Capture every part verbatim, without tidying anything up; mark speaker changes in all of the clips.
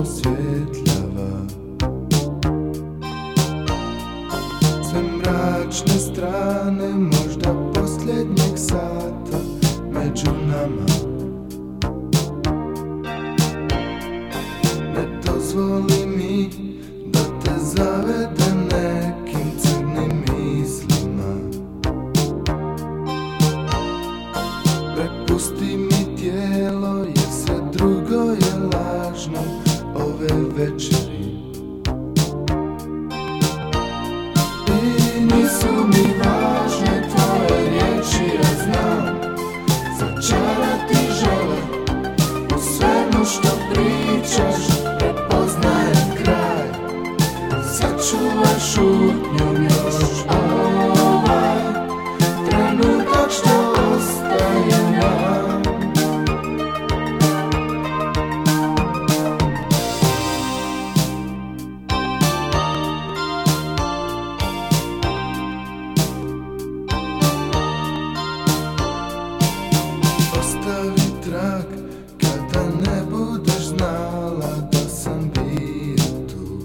Speaker 1: osvjetljava sve mračne strane možda posljednjeg sata među nama. Ne dozvoli mi da te zavede nekim crnim mislima. Prepusti mi tijelo jer sve drugo je lažno ove večeri. I nisu mi važne tvoje riječi, ja znam, začarati žele u svemu što pričaš. Prepoznajem kraj, sačuvaj šutnjom još ovaj trenutak što ostaje nam. Ostavi trag kada ne budeš znala da sam bio tu.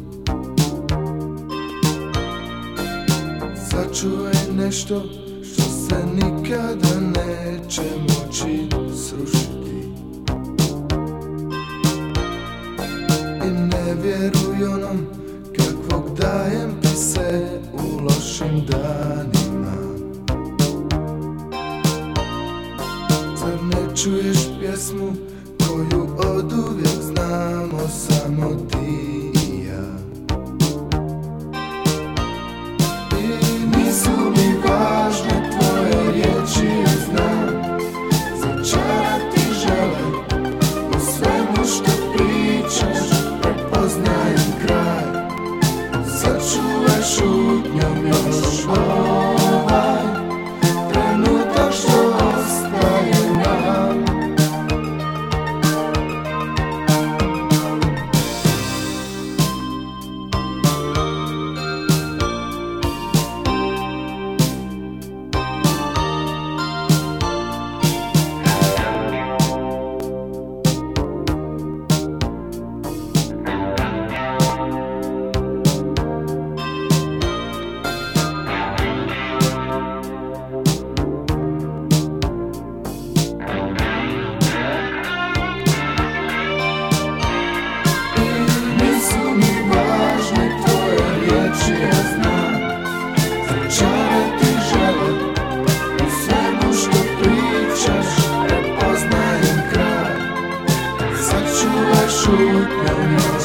Speaker 1: Sačuvaj nešto što se nikada neće moći srušiti. I ne vjeruj onom kakvog dajem ti se u lošim danima. Zar ne čuješ pjesmu koju oduvijek znamo samo ti i ja? I nisu mi važne tvoje riječi, ja znam, začarati žele u svemu što pričaš. Prepoznajem kraj, sačuvaj šutnjom još ovaj trenutak što ostaje nam. Prepoznajem kraj, sačuvaj šutnjom još